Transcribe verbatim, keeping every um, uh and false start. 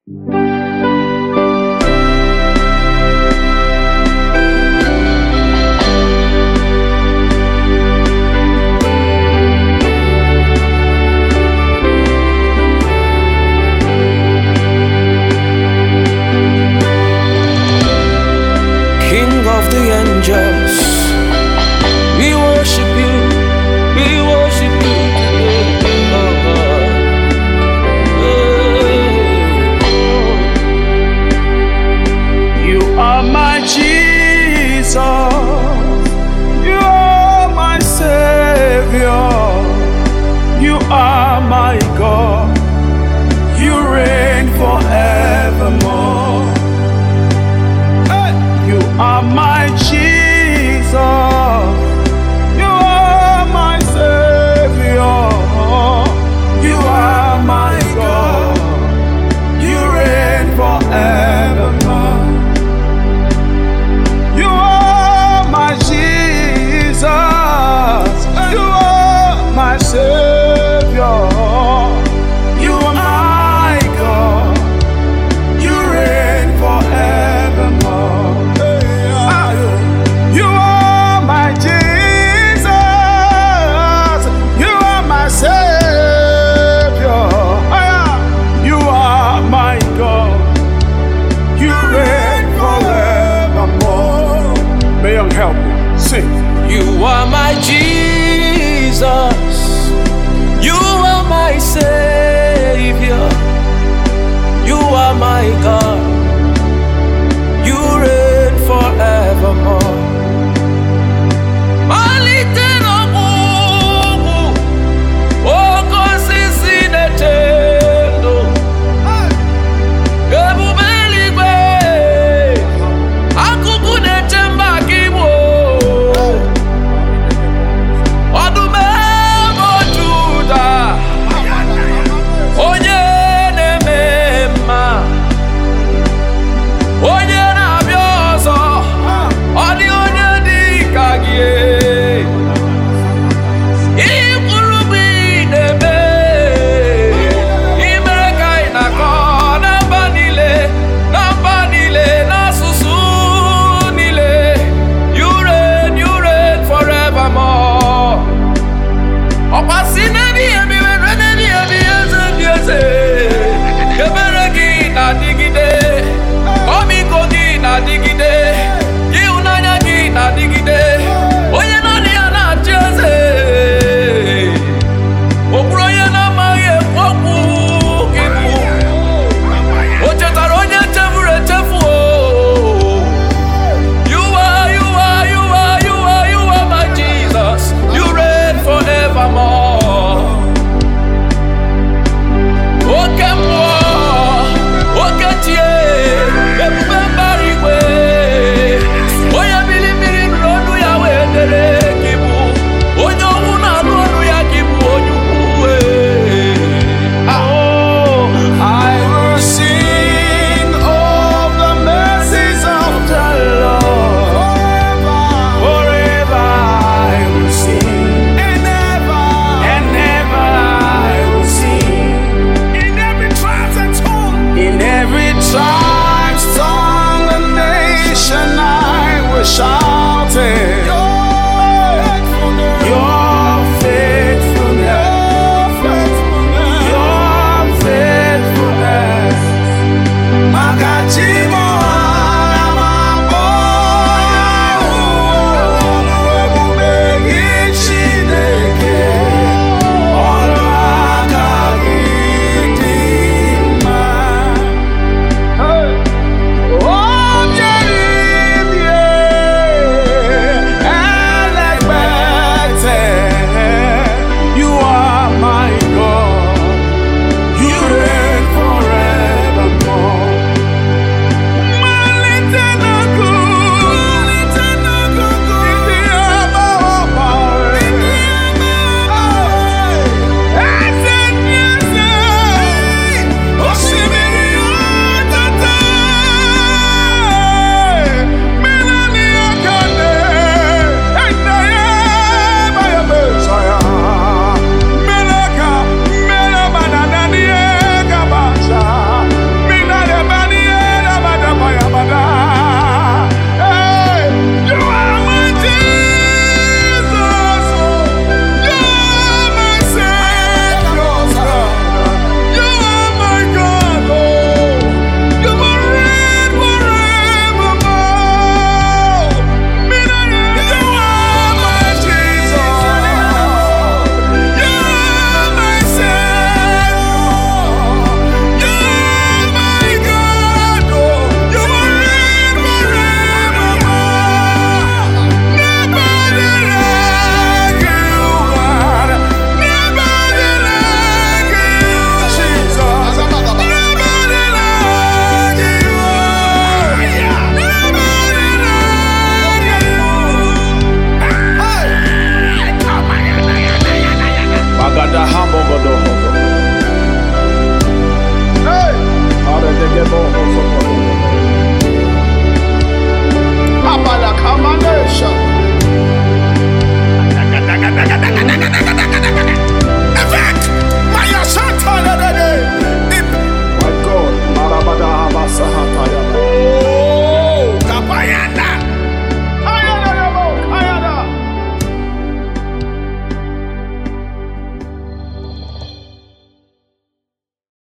King of the angels, we worship you, we worship you today, oh God. Oh. You are my Jesus, you are my Savior, you are my God, you reign forevermore. You are my Jesus, you are my Savior, you are my God, you reign forevermore. You are my Jesus, you are my Savior, you are my God, you reign forevermore. You are my Jesus, you are my Savior, you are my God, you reign forevermore. May you help me sing. You are my Jesus, you are my Savior.